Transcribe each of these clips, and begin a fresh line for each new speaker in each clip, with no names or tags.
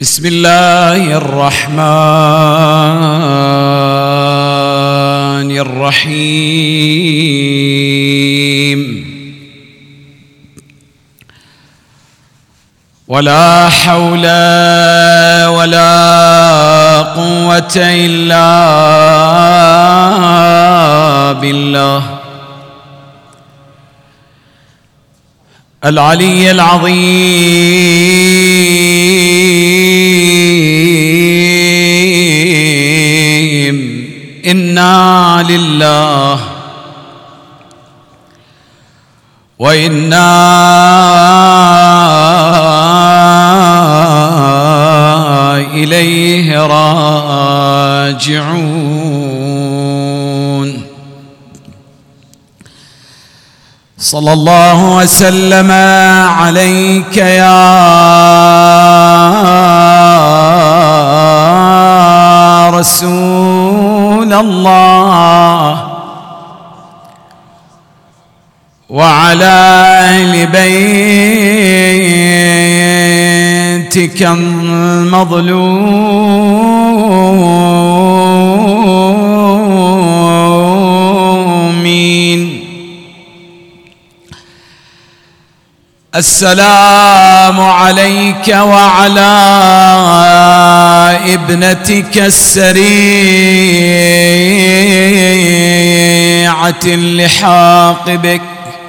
بسم الله الرحمن الرحيم. ولا حول ولا قوة إلا بالله العلي العظيم. إنا لله وإنا إليه راجعون. صلى الله وسلم عليك يا رسول الله وعلى أهل بيتك المظلومين. السلام عليك وعلى ابنتك السريعة اللحاق بك.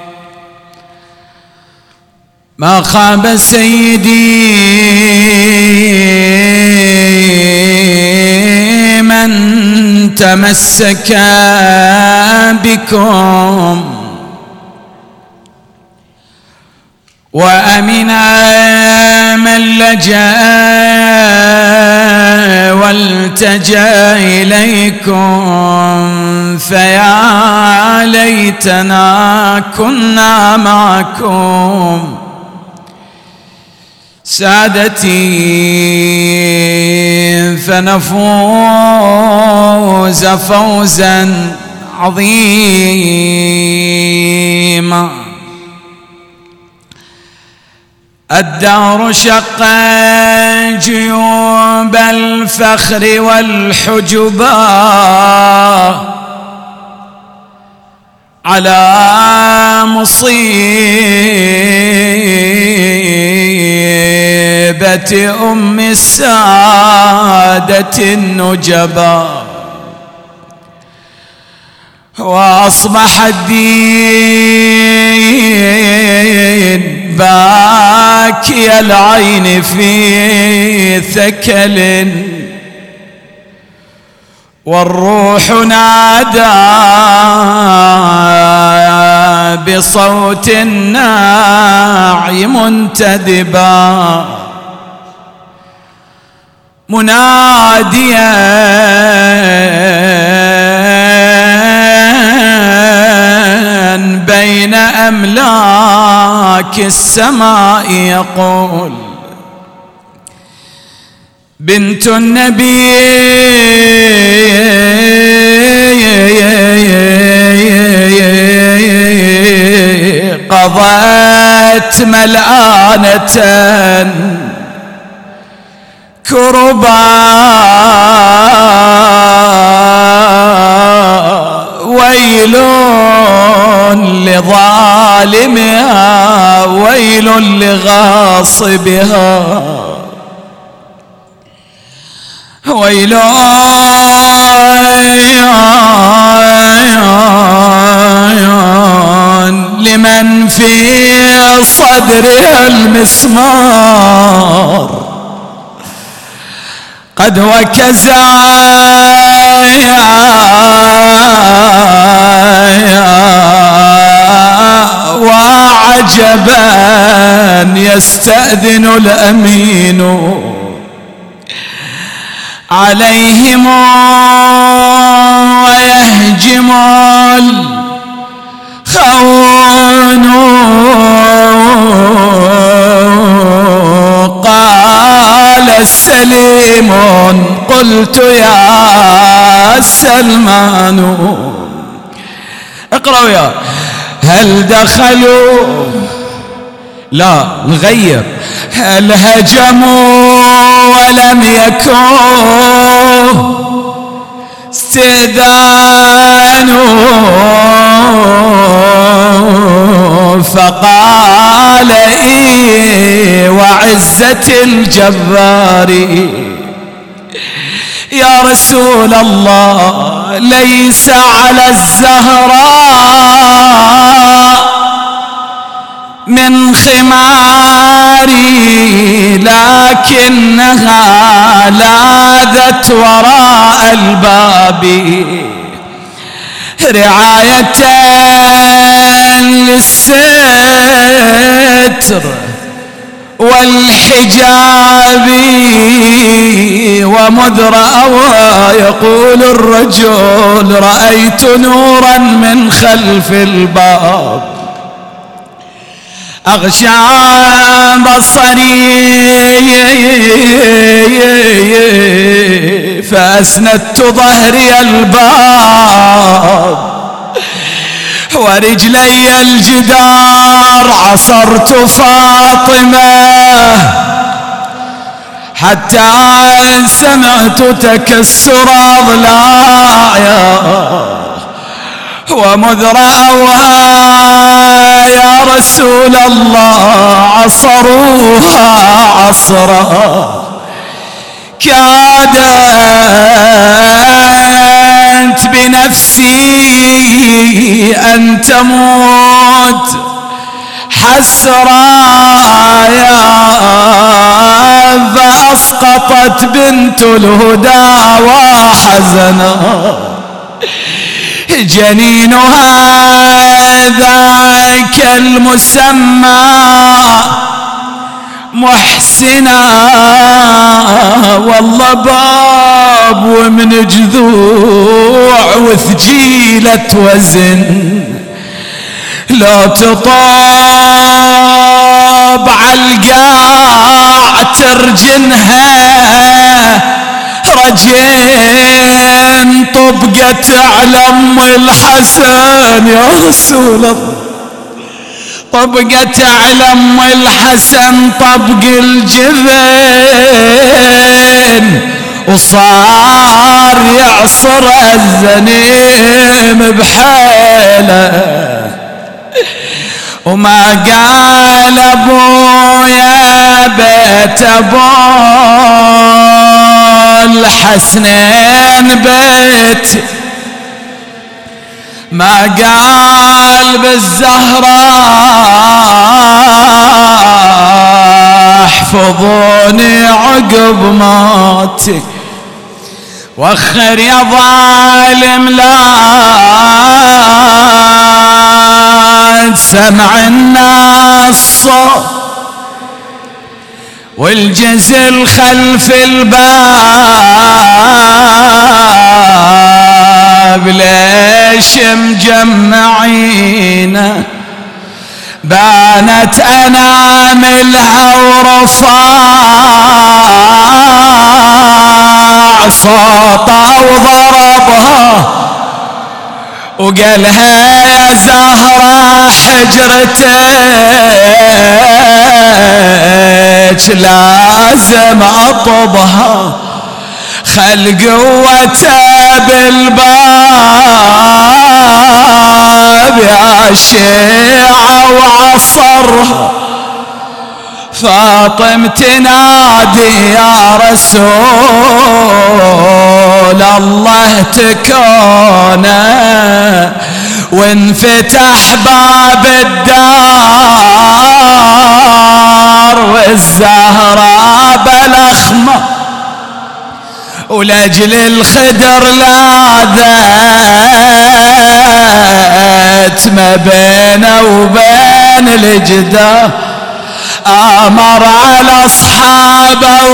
ما خاب سيدي من تمسك بكم، وأمن من لجأ والتجأ إليكم. فيا ليتنا كنا معكم سادتي فنفوز فوزا عظيما. الدهر شق جيوب الفخر والحجبا على مصيبة أم السادة النجبا، وأصبح الدين باكي العين في ثكل، والروح نادى بصوت الناعي منتدبا مناديا بين أملاك السماء يقول: بنت النبي قضت ملآنة كربا، ويل لظالمها ويل لغاصبها، ويل لمن في صدرها المسمار قد وكزا، وعجبا يستأذن الأمين عليهم ويهجم الخون. قال السليم قلت يا سلمان اقرأوا يا هل دخلوا لا نغير هل هجموا يكون استئذانوا فقال إيه وعزة الجبار يا رسول الله ليس على الزهراء من خماري لكنها لاذت وراء الباب رعاية للستر والحجاب ومذ رأى يقول الرجل رأيت نورا من خلف الباب أغشى بصري فأسندت ظهري الباب ورجلي الجدار عصرت فاطمة حتى سمعت تكسر أضلاعها ومذ رأوها يا رسول الله عصروها عصرا كادت بنفسي أن تموت حسرا فأسقطت بنت الهدى وحزنا جنينها ذاك المسمى محسنا والله باب ومن جذوع وثجيلة وزن لو تطاب عالقاع ترجنها رجين طبقت على أم الحسن يا رسول الله طبقت على أم الحسن طبق الجبين وصار يعصر الزنيم بحيله وما قال أبويا بيت أبو الحسنين بيت ما قال بالزهراء احفظوني عقب موتي وخر يا ظالم لا تسمع الناس والجزل خلف الباب ليش مجمعين بانت اناملها ورفاع صوتها وضربها وقالها يا زهرة حجرتك لازم اطبها خل قوته بالباب يا شيعة وعصرها فاطم تنادي يا رسول الله تكونه وانفتح باب الدار والزهراء بلخمة ولأجل الخدر لاذت ما بينه وبين الجدار أمر على أصحابه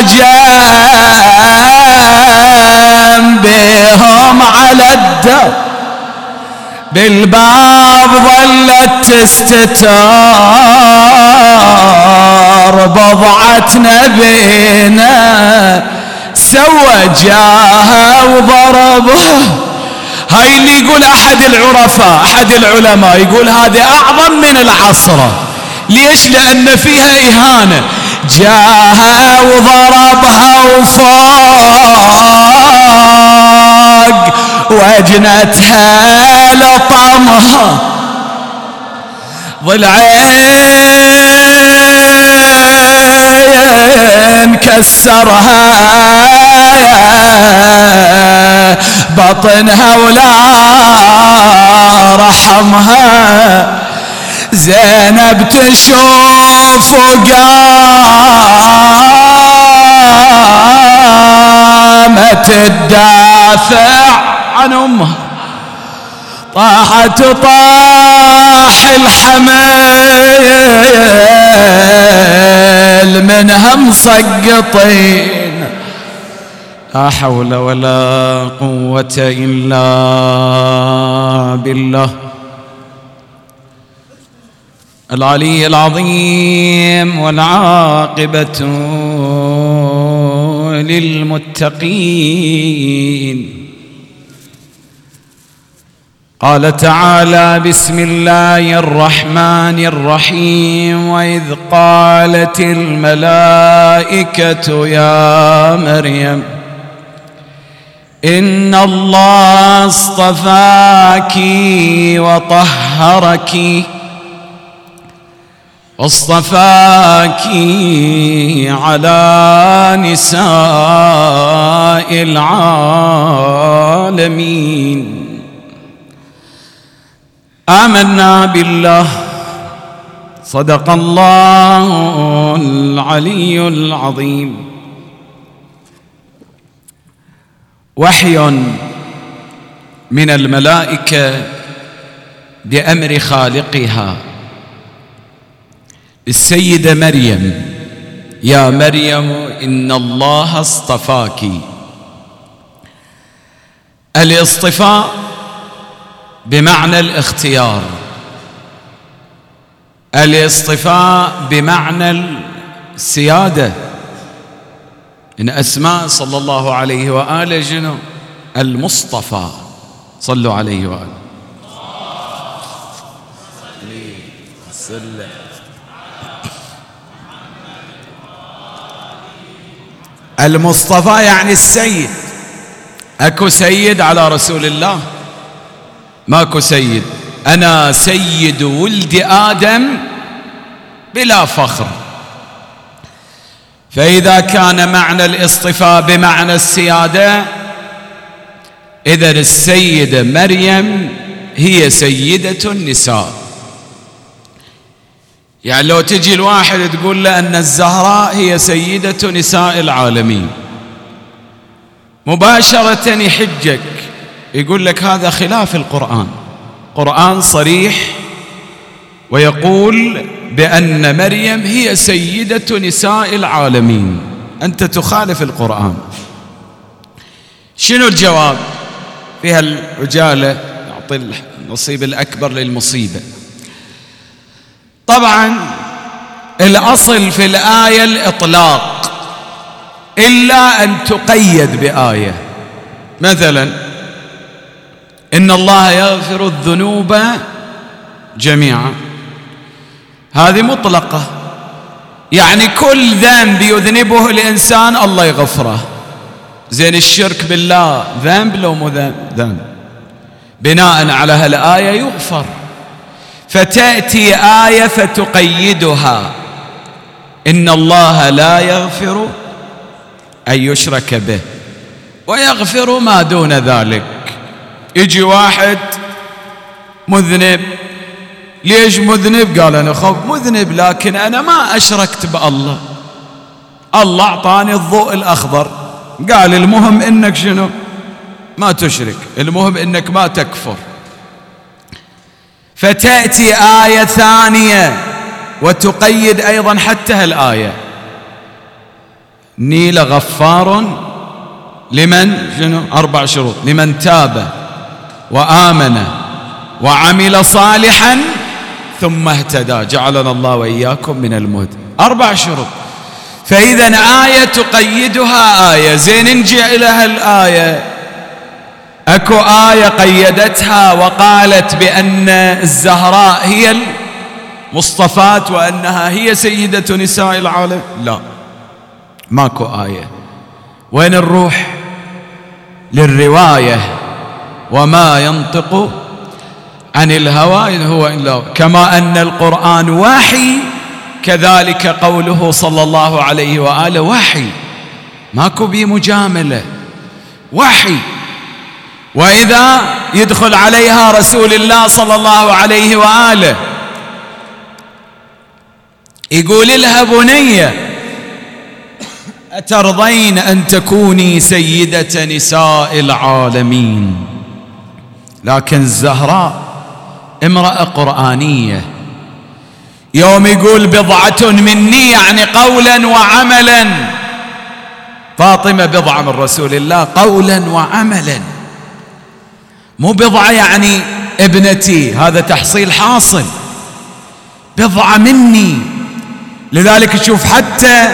وهجم بهم على الدار بالباب ظلت تستتار بضعة نبينا سوى جاها وضربها. هاي اللي يقول أحد العرفاء أحد العلماء يقول هذه أعظم من العصرة. ليش؟ لأن فيها إهانة. جاها وضربها وفوق وجنتها لطمها ضلعين كسرها بطنها ولا رحمها. زينب تشوف وقامت تدافع عن امها، طاحت طاح الحمل منها مسقطين. لا حول ولا قوة إلا بالله العلي العظيم. والعاقبة للمتقين. قال تعالى: بسم الله الرحمن الرحيم. وإذ قالت الملائكة يا مريم إن الله اصطفاك وطهرك واصطفاك على نساء العالمين. آمنا بالله. صدق الله العلي العظيم. وحي من الملائكة بأمر خالقها السيدة مريم: يا مريم إن الله اصطفاك. الاصطفاء بمعنى الاختيار، الاصطفاء بمعنى السيادة. إن أسماء صلى الله عليه وآله جنو المصطفى. صلوا عليه وآله. المصطفى يعني السيد. أكو سيد على رسول الله؟ ماكو سيد. أنا سيد ولد آدم بلا فخر. فإذا كان معنى الاصطفاء بمعنى السيادة، إذن السيدة مريم هي سيدة النساء. يعني لو تجي الواحد تقول له أن الزهراء هي سيدة نساء العالمين، مباشرة يحجك يقول لك هذا خلاف القرآن. قرآن صريح ويقول بأن مريم هي سيدة نساء العالمين. أنت تخالف القرآن. شنو الجواب؟ فيها العجالة، يعطي النصيب الأكبر للمصيبة. طبعا الأصل في الآية الإطلاق إلا أن تقيد بآية. مثلا إن الله يغفر الذنوب جميعا، هذه مطلقة، يعني كل ذنب يذنبه الإنسان الله يغفره. زين الشرك بالله ذنب لو مو ذنب؟ بناء على هالآية يغفر. فتأتي آية فتقيدها: إن الله لا يغفر أن يشرك به ويغفر ما دون ذلك. يجي واحد مذنب، ليش مذنب؟ قال أنا خب مذنب لكن أنا ما أشركت بالله، الله أعطاني الضوء الأخضر. قال المهم إنك شنو؟ ما تشرك، المهم إنك ما تكفر. فتأتي آية ثانية وتقيد أيضا حتى هالآية: إني لغفار لمن شنو؟ 4 شروط: لمن تاب وآمن وعمل صالحا ثم اهتدى جعلنا الله وإياكم من المهتدين. 4 شروط. فإذا آية تقيدها آية. زين نجي إلى هالآية، أكو آية قيدتها وقالت بأن الزهراء هي المصطفات وأنها هي سيدة نساء العالم؟ لا، ماكو آية. وين نروح للرواية؟ وما ينطق عن الهوى إن هو إلا كما أن القرآن وحي كذلك قوله صلى الله عليه وآله وحي، ماكو بيه مجاملة، وحي. وإذا يدخل عليها رسول الله صلى الله عليه وآله يقول لها بنية أترضين أن تكوني سيدة نساء العالمين؟ لكن الزهراء امرأة قرآنية، يوم يقول بضعة مني يعني قولا وعملا. فاطمة بضعة من رسول الله قولا وعملا، مو بضعة يعني ابنتي، هذا تحصيل حاصل، بضعة مني. لذلك تشوف حتى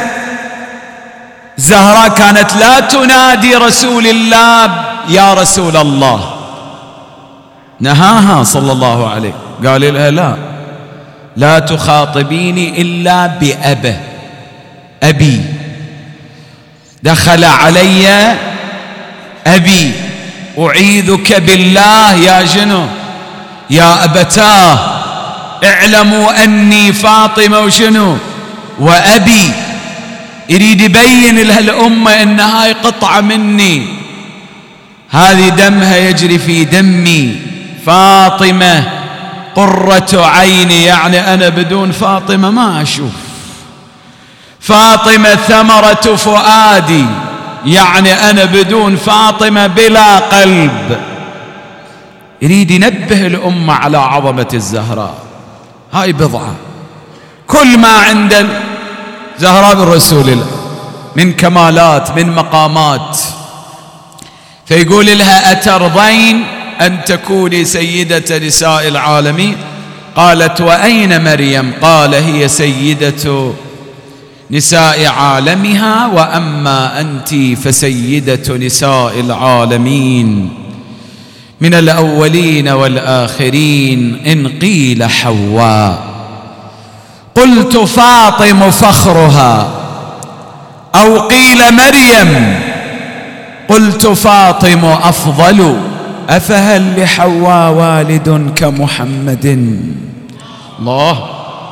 زهراء كانت لا تنادي رسول الله يا رسول الله، نهاها صلى الله عليه، قال لها لا تخاطبيني إلا بأبا، أبي دخل علي أبي، أعيذك بالله يا جنو يا أبتاه اعلموا أني فاطمة وشنو وأبي. يريد يبين لها الأمة إن هاي قطعة مني، هذه دمها يجري في دمي، فاطمة قرة عيني، يعني أنا بدون فاطمة ما أشوف، فاطمة ثمرة فؤادي، يعني أنا بدون فاطمة بلا قلب. يريد ينبه الأمة على عظمة الزهراء. هاي بضعة كل ما عند زهراء بالرسول الله من كمالات من مقامات. فيقول لها أترضين أن تكوني سيدة نساء العالمين؟ قالت وأين مريم؟ قال هي سيدة نساء عالمها، وأما أنت فسيدة نساء العالمين من الأولين والآخرين. إن قيل حواء قلت فاطم فخرها، أو قيل مريم قلت فاطم أفضل، أفهل لحواء والد كمحمد؟ الله.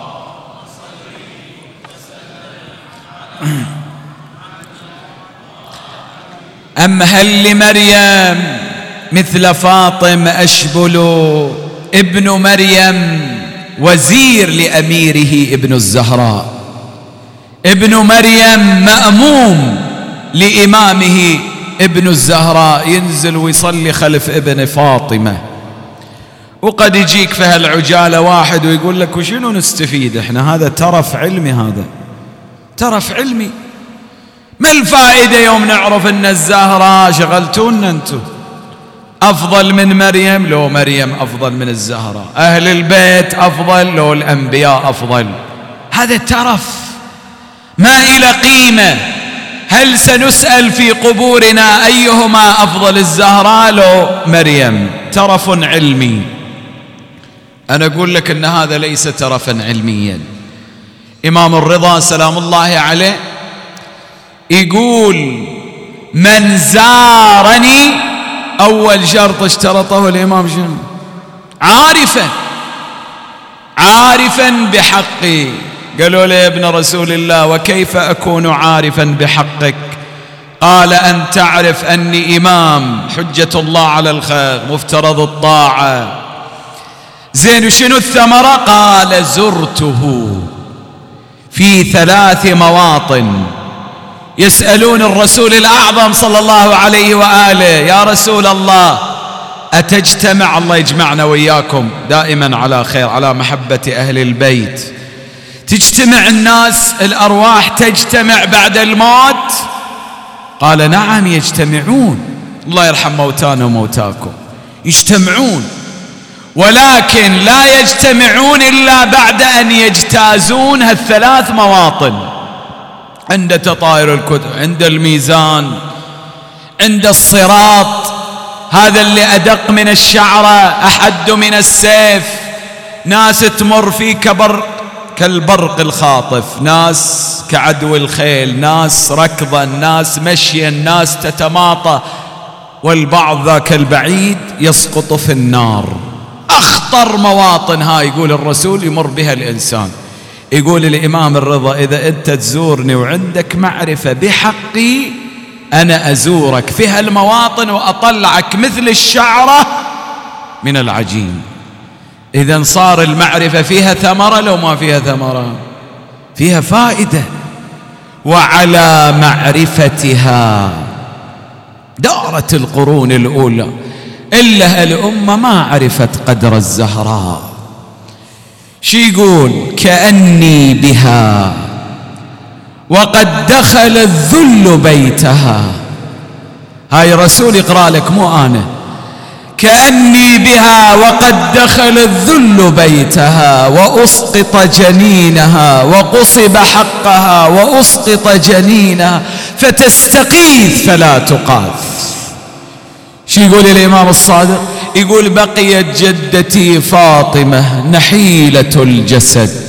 أم هل لمريم مثل فاطم أشبل؟ ابن مريم وزير لأميره ابن الزهراء، ابن مريم مأموم لإمامه ابن الزهراء، ينزل ويصلي خلف ابن فاطمة. وقد يجيك في هالعجالة واحد ويقول لك وشنو نستفيد احنا؟ هذا ترف علمي، هذا ترف علمي. ما الفائدة يوم نعرف ان الزهراء شغلتونا انتو أفضل من مريم؟ لو مريم أفضل من الزهراء، أهل البيت أفضل لو الأنبياء أفضل، هذا ترف ما إلى قيمة. هل سنسأل في قبورنا أيهما أفضل، الزهراء لو مريم؟ ترف علمي. أنا أقول لك أن هذا ليس ترفا علميا. إمام الرضا سلام الله عليه يقول من زارني، أول شرط اشترطه الإمام شنو؟ عارفا بحقي. قالوا له يا ابن رسول الله وكيف أكون عارفا بحقك؟ قال أن تعرف أني إمام، حجة الله على الخلق، مفترض الطاعة. زين وشنو الثمرة؟ قال زرته في 3 مواطن. يسألون الرسول الأعظم صلى الله عليه وآله يا رسول الله أتجتمع، الله يجمعنا وإياكم دائما على خير على محبة أهل البيت، تجتمع الناس الأرواح تجتمع بعد الموت؟ قال نعم يجتمعون، الله يرحم موتانا وموتاكم، يجتمعون، ولكن لا يجتمعون إلا بعد أن يجتازون هال3 مواطن، عند تطاير الكتب، عند الميزان، عند الصراط، هذا اللي أدق من الشعرة أحد من السيف. ناس تمر في كبر كالبرق الخاطف، ناس كعدو الخيل، ناس ركضا، ناس مشيا، ناس تتماطى، والبعض ذاك البعيد يسقط في النار. أخطر مواطن هاي يقول الرسول يمر بها الإنسان. يقول الإمام الرضا إذا أنت تزورني وعندك معرفة بحقي أنا أزورك في هالمواطن وأطلعك مثل الشعرة من العجين. إذن صار المعرفة فيها ثمرة لو ما فيها ثمرة؟ فيها فائدة. وعلى معرفتها دارت القرون الأولى إلا الأمة ما عرفت قدر الزهراء. شي يقول كأني بها وقد دخل الذل بيتها. هاي رسول يقرأ لك مو أنا. كأني بها وقد دخل الذل بيتها وأسقط جنينها وقصب حقها وأسقط جنينها فتستقيث فلا تقاث. شو يقول الإمام الصادق؟ يقول بقيت جدتي فاطمة نحيلة الجسد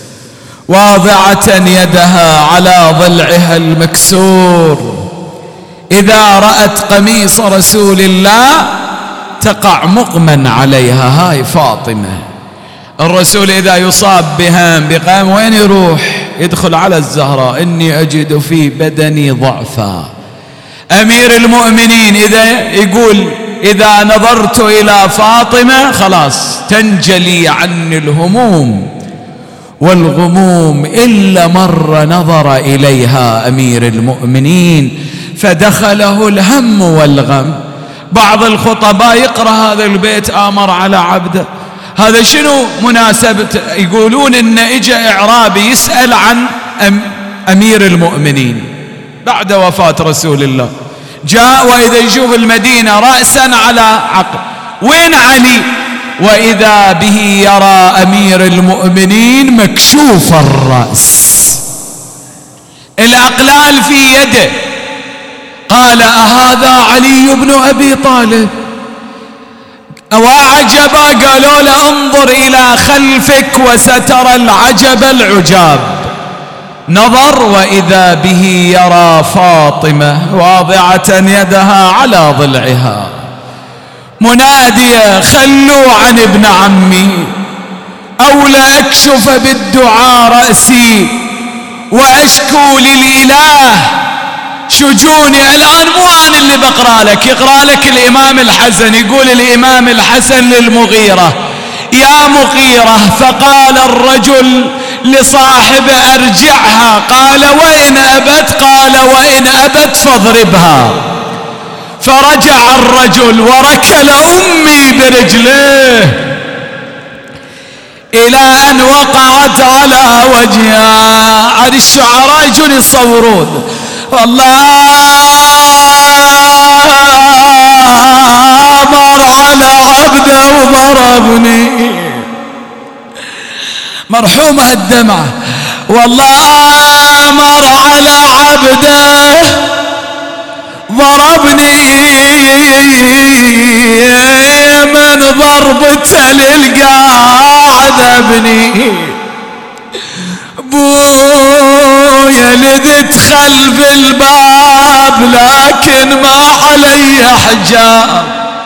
واضعة يدها على ضلعها المكسور، إذا رأت قميص رسول الله تقع مغمى عليها. هاي فاطمة. الرسول إذا يصاب بهام بقام وين يروح؟ يدخل على الزهراء إني أجد في بدني ضعفا. أمير المؤمنين إذا يقول إذا نظرت إلى فاطمة خلاص تنجلي عني الهموم والغموم. إلا مرة نظر إليها أمير المؤمنين فدخله الهم والغم. بعض الخطباء يقرأ هذا البيت آمر على عبده، هذا شنو مناسبة؟ يقولون إن إجا إعرابي يسأل عن أمير المؤمنين بعد وفاة رسول الله، جاء وإذا يشوف المدينة رأسا على عقب، وين علي؟ وإذا به يرى أمير المؤمنين مكشوف الرأس، الأقلال في يده. قال أهذا علي بن أبي طالب؟ وعجبا. قالوا له انظر إلى خلفك وسترى العجب العجاب. نظر وإذا به يرى فاطمة واضعة يدها على ضلعها منادية خلوا عن ابن عمي أو لا أكشف بالدعاء رأسي وأشكو للإله شجوني. الآن مو أنا اللي بقرأ لك، يقرأ لك الإمام الحسن. يقول الإمام الحسن للمغيرة يا مغيرة، فقال الرجل لصاحب أرجعها. قال وإن أبت؟ قال وإن أبت فاضربها. فرجع الرجل وركل أمي برجليه إلى أن وقعت على وجهها. عاد الشعراء يجون يصورون والله مر على عبده وضربني، مرحومة الدمعة. والله مر على عبده ضربني من ضربته للقاعد ابني. بويا لدت خلف الباب لكن ما علي حجاب،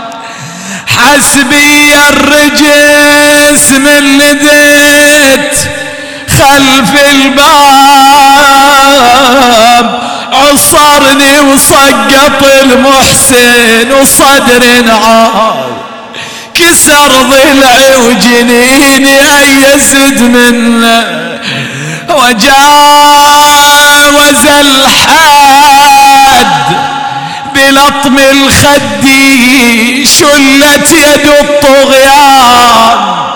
حسبي الرجس من لدت خلف الباب، عصرني وسقط المحسن وصدر عار، كسر ضلعي وجنيني أيسد منه، وجاوز الحد بلطم الخد، شلت يد الطغيان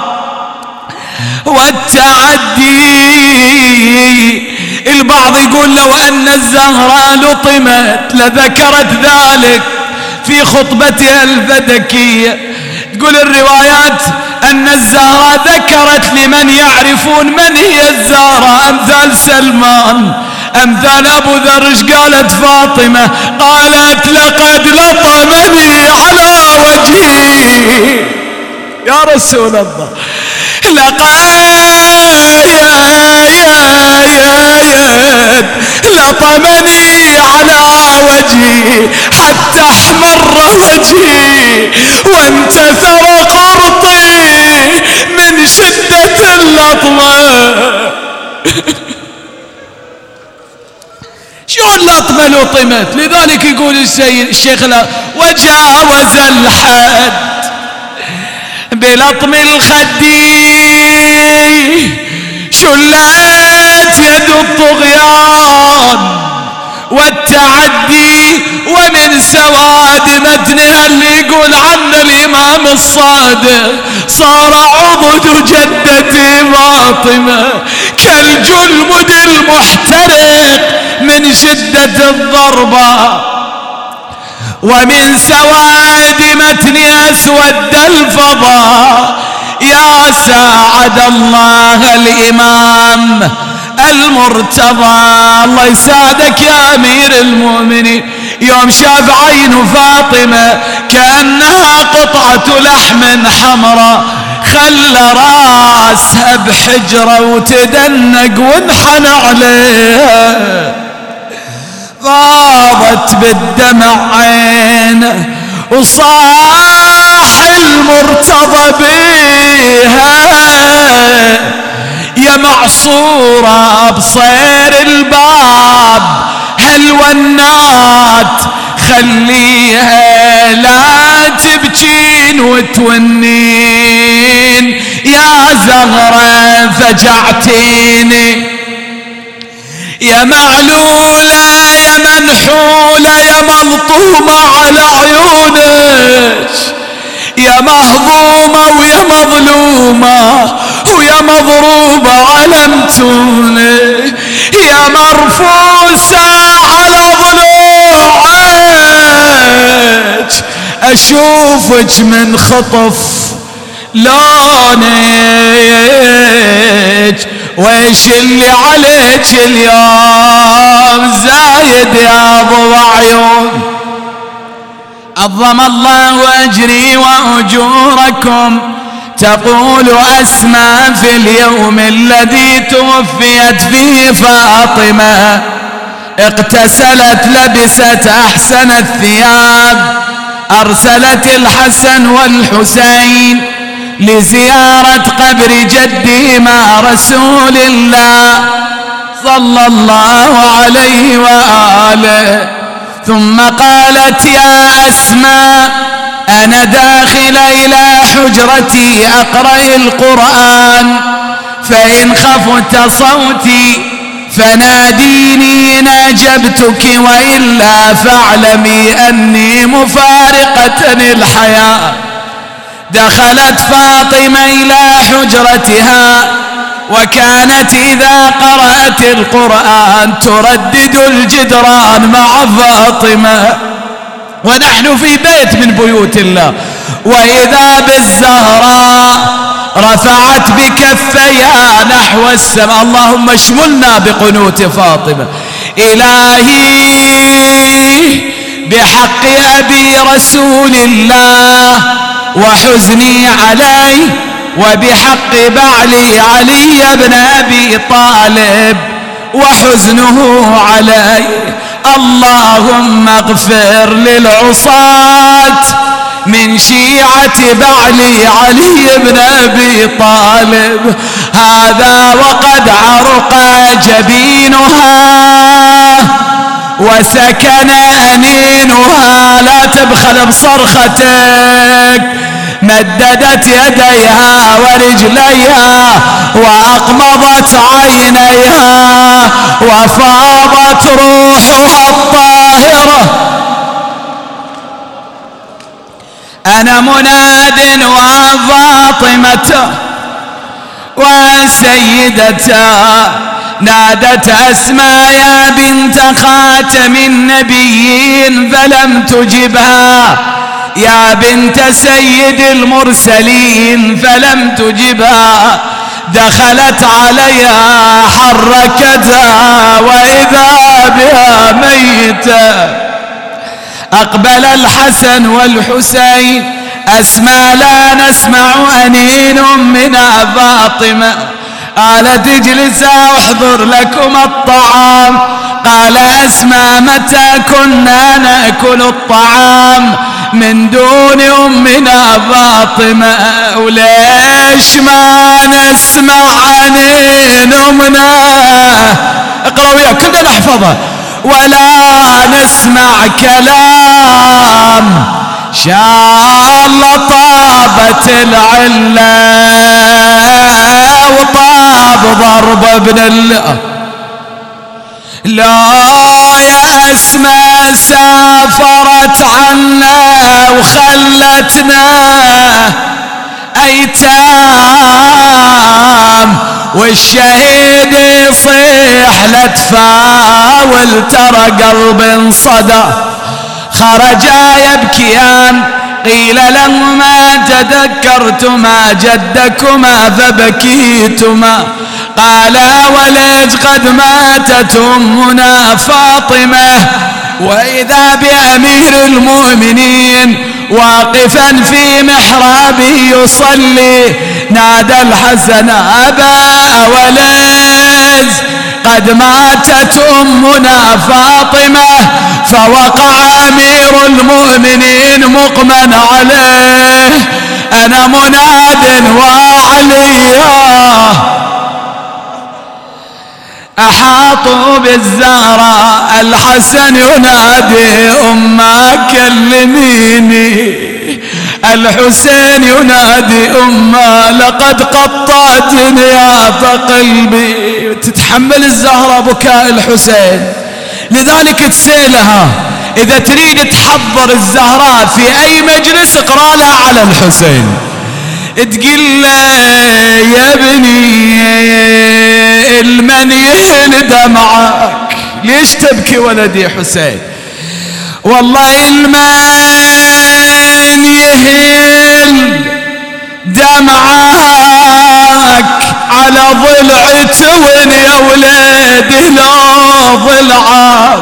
والتعدي. البعض يقول لو أن الزهراء لطمت لذكرت ذلك في خطبتها الفدكية. تقول الروايات أن الزهراء ذكرت لمن يعرفون من هي الزهراء أمثال سلمان أمثال أبو ذر. قالت فاطمة؟ قالت لقد لطمني على وجهي يا رسول الله. يد لطمني على وجهي حتى احمر وجهي وانتثر قرطي من شدة اللطمة. شلون لطمة لطمت؟ لذلك يقول الشيخ وجاوز الحد بلطم الخد، شلت يد الطغيان والتعدي، ومن سواد متنها اللي يقول عنه الإمام الصادق صار عضد جدتي فاطمة كالجلمد المحترق من شدة الضربة، ومن سواد متنها اسود الفضاء. يا ساعد الله الإمام المرتضى، الله يساعدك يا أمير المؤمنين، يوم شاف عين فاطمة كأنها قطعة لحم حمراء خلى راسها بحجرة وتدنق وانحنى عليها، فاضت بالدمع عينه وصاح المرتضى بيها يا معصورة بصير الباب هالونات خليها لا تبكين وتونين، يا زهرة فجعتيني يا معلولة يا منحولة يا ملطومة على عيونك، يا مهضومة ويا مظلومة ويا مضروبة على متونك، يا مرفوسة على ضلوعك أشوفك من خطف لونك، ويش اللي عليك اليوم زايد يا ضو عيون. عظم الله أجري وأجوركم. تقول أسماء في اليوم الذي توفيت فيه فاطمة اغتسلت لبست أحسن الثياب، أرسلت الحسن والحسين لزيارة قبر جدهما رسول الله صلى الله عليه وآله، ثم قالت يا أسماء أنا داخل إلى حجرتي أقرأ القرآن، فإن خفت صوتي فناديني إن أجبتك، وإلا فاعلمي أني مفارقة الحياة. دخلت فاطمة إلى حجرتها، وكانت إذا قرأت القرآن تردد الجدران مع فاطمة، ونحن في بيت من بيوت الله، وإذا بالزهراء رفعت بكفيها نحو السماء، اللهم اشملنا بقنوت فاطمة. إلهي بحق أبي رسول الله وحزني عليه، وبحق بعلي علي بن أبي طالب وحزنه علي، اللهم اغفر للعصاة من شيعة بعلي علي بن أبي طالب. هذا وقد عرق جبينها وسكن أنينها، لا تبخل بصرختك. مددت يديها ورجليها وأقمضت عينيها وفاضت روحها الطاهرة. أنا مناد وفاطمة وسيدتا، نادت أسماء يا بنت خاتم النبيين فلم تجبها، يا بنت سيد المرسلين فلم تجبها. دخلت عليها حركتها وإذا بها ميتة. أقبل الحسن والحسين أسمى لا نسمع أنين أمنا فاطمة قالت اجلسا احضر لكم الطعام. قال أسمى متى كنا نأكل الطعام من دون أمنا فاطمة وليش ما نسمع أنين أمنا؟ اقرأوا يا كلنا نحفظها. ولا نسمع كلام شاء الله طابت العلة وطاب ضرب ابن الله. لا يا أسماء سافرت عنا وخلتنا أيتام والشهيد يصيح لتفاول ترى قلب انصدى. خرجا يبكيان قيل لهما تذكرتما جدكما فبكيتما. قالا ولد قد ماتت أمنا فاطمة وإذا بأمير المؤمنين واقفا في محرابه يصلي نادى الحسن أبا ولد قد ماتت أمنا فاطمة. فوقع أمير المؤمنين مقما عليه أنا مناد وعليا. أحاطوا بالزهراء الحسن ينادي أما كلميني. الحسين ينادي أما لقد قطعتني يا قلبي. تتحمل الزهراء بكاء الحسين لذلك تسألها إذا تريد تحضر الزهراء في أي مجلس اقرأ لها على الحسين تقول له يا ابني المن يهل دمعك. ليش تبكي ولدي حسين؟ والله المن يهل دمعك على ضلعتي يا ولدي لو ضلعك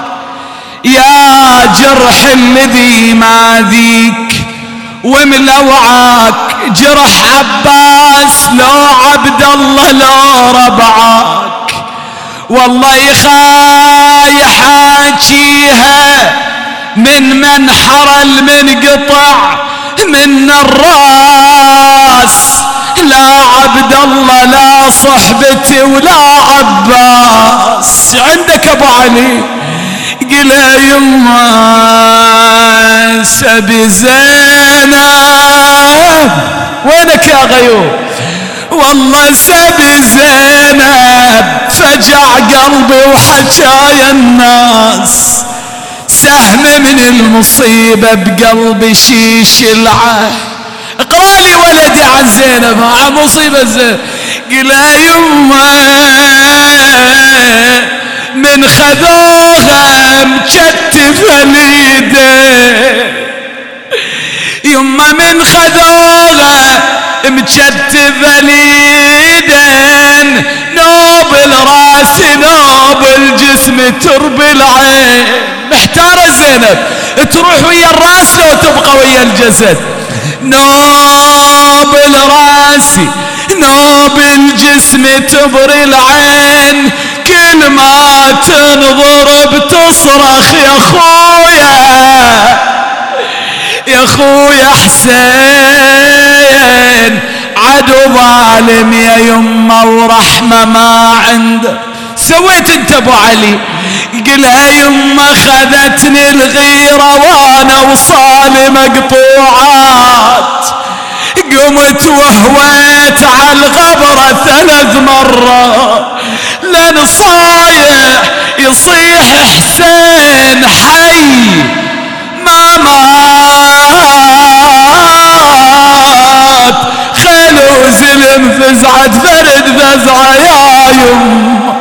يا جرح الذي ما ذيك وملوعك جرح عباس لو عبد الله لو ربعك. والله يخاي حاجيها من منحر المنقطع من الراس لا عبد الله لا صحبتي ولا عباس. عندك ابو علي قل يما سبي زينب وينك يا غيوب؟ والله سبي زينب فجع قلبي وحكايا الناس سهم من المصيبة بقلبي شيش العه. اقرأ لي ولدي عن زينب عن مصيبة زينب. قل يما من خذوها مكتفة اليدين يما من خذوها مكتفة اليدين نوب الراس نوب الجسم ترب العين. محتارة زينب تروح ويا الراس لو تبقى ويا الجسد. نوب الراس نوب الجسم تبر العين كل ما تنظر بتصرخ يا خويا يا خويا حسين عدو ظالم يا يمه ورحمه ما عنده. سويت انت ابو علي؟ قلها يمه خذتني الغيره وانا وصالي مقطوعات قمت وهويت على الغبره 3 مرات لن صايح يصيح حسين حي ما مات خيل وزلم فزعت فرد فزعه يا يم.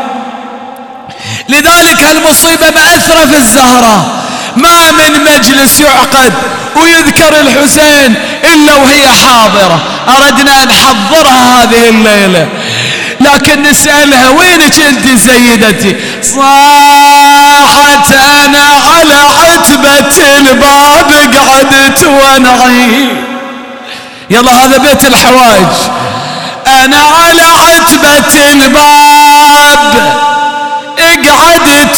لذلك هالمصيبة مأثرة في الزهراء ما من مجلس يعقد ويذكر الحسين إلا وهي حاضرة. أردنا نحضرها هذه الليلة لكن نسألها وينك انت سيدتي؟ صاحت أنا على عتبة الباب قعدت وانعي يلا هذا بيت الحوائج. أنا على عتبة الباب اقعدت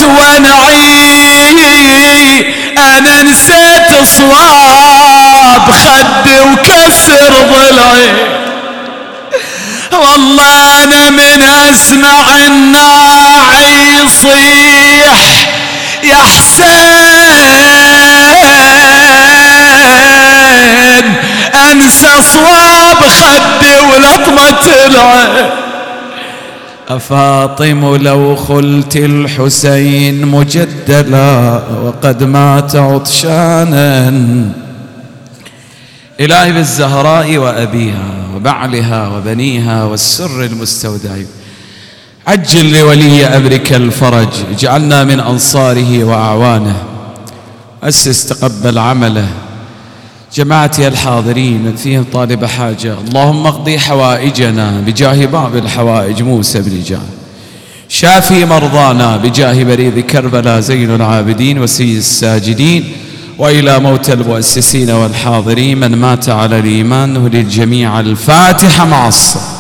وانعي، أنا نسيت صواب خدي وكسر ضلعي، والله أنا من أسمع الناعي يصيح يا حسين أنسى صواب خدي ولطمة العين. أفاطم لو خلت الحسين مجدلا وقد مات عطشانا، إلهي بالزهراء وأبيها وبعلها وبنيها والسر المستودع عجل لولي أمرك الفرج، اجعلنا من أنصاره وأعوانه، أسس تقبل عمله. جماعتي الحاضرين من فيهم طالب حاجة، اللهم اقضي حوائجنا بجاه باب الحوائج موسى بن جان، شافي مرضانا بجاه بريد كربلاء زين العابدين وسيد الساجدين، وإلى موت المؤسسين والحاضرين من مات على الإيمان وللجميع الفاتحة مع الصلاة.